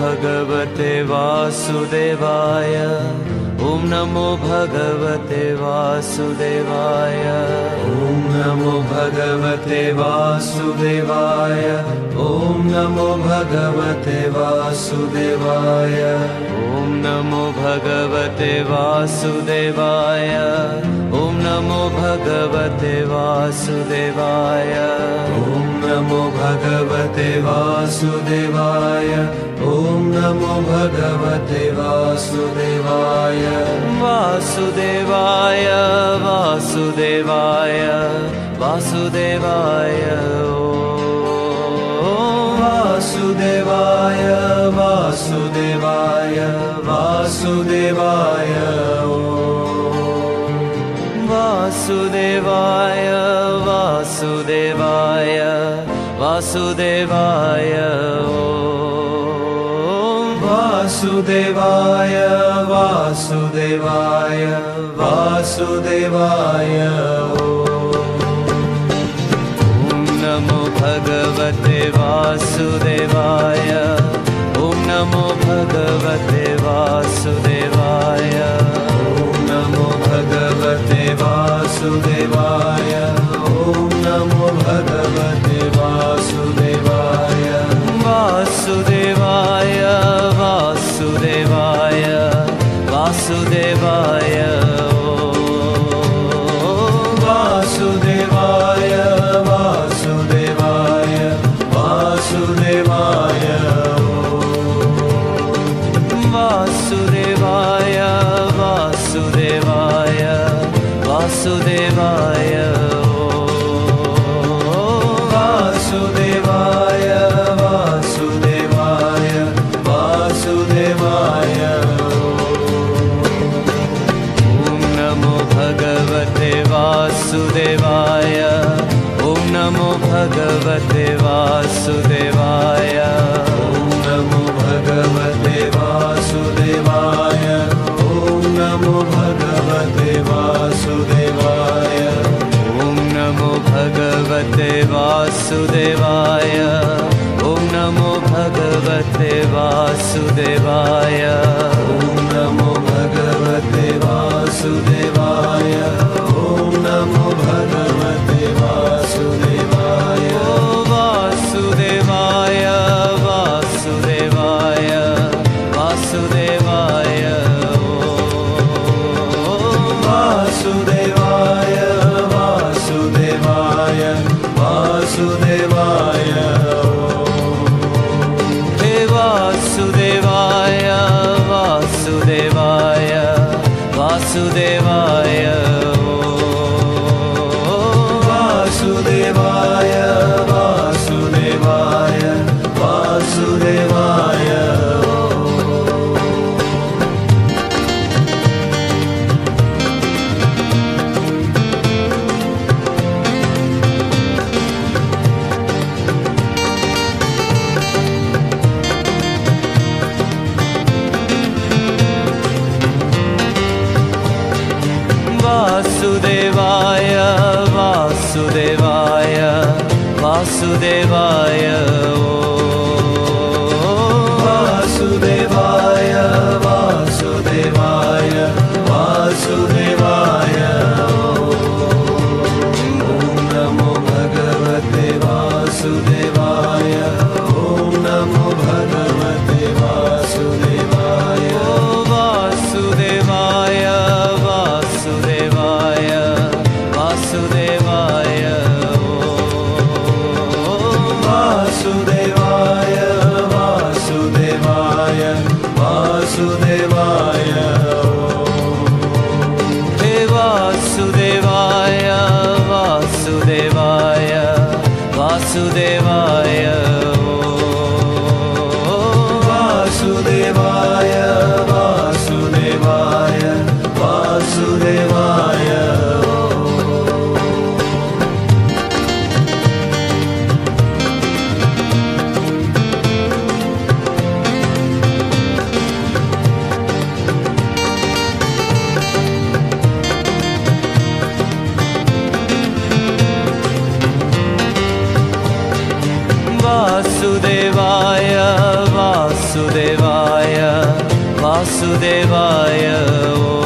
भगवते वासुदेवाय। ॐ नमो भगवते वासुदेवाय। ॐ नमो भगवते वासुदेवाय। ॐ नमो भगवते वासुदेवाय। ॐ नमो भगवते वासुदेवाय। ॐ नमो भगवते वासुदेवाय। ॐ नमो भगवते वासुदेवाय। ॐ नमो भगवते वासुदेवाय। वासुदेवाय वासुदेवाय वासुदेवाय। वासुदेवाय वासुदेवाय वासुदेवाय। वासुदेवाय वासुदेवाय वासुदेवाय। वासुदेवाय वासुदेवाय वासुदेवाय। ॐ नमो भगवते वासुदेवाय। ॐ नमो भगवते वासुदेवाय। ॐ नमो भगवते वासुदेवाय। ॐ नमो भगवते वासुदेवाय। वासुदेवाय वासुदेवाय वासुदेवाय। वासुदेवाय वासुदेवाय वासुदेवाय। वासुदेवाय वासुदेवाय वासुदेवाय। वासुदेवाय वासुदेवाय वासुदेवाय। ॐ नमो भगवते वासुदेवाय। ॐ नमो भगवते वासुदेवाय। ॐ नमो भगवते वासुदेवाय। ॐ नमो भगवते वासुदेवाय। ॐ नमो भगवते वासुदेवाय। ॐ नमो भगवते वासुदेवाय। ॐ नमो भगवते वासुदेवाय। ॐ नमो भगवते वासुदेवाय। वासुदेवाय वासुदेवाय वासुदेवाय। वासुदेवाय वासुदेवाय वासुदेवाय। हे वासुदेवाय वासुदेवाय वासुदेवाय। वासुदेवाय वासुदेवाय वासुदेवाय। वासुदेवाय वासुदेवाय वासुदेवाय। वासुदेवाय वासुदेवाय वासुदेवाय। ॐ नमो भगवते वासुदेवाय। ॐ नमो भगवते वासुदेवाय। वासुदेवाय वासुदेवाय वासुदेवाय। वासुदेवाय।